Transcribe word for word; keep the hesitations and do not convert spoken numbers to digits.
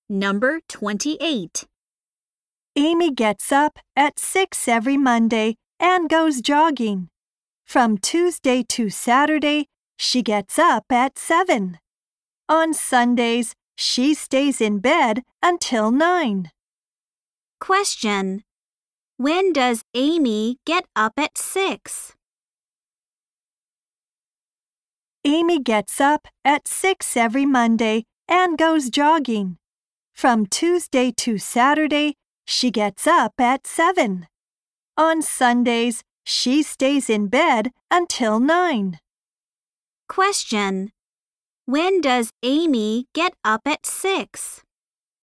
Number twenty-eight. Amy gets up at six every Monday and goes jogging. From Tuesday to Saturday, she gets up at seven. On Sundays, she stays in bed until nine. Question. When does Amy get up at six? Amy gets up at six every Monday and goes jogging. From Tuesday to Saturday, she gets up at seven. On Sundays, she stays in bed until nine. Question. When does Amy get up at six?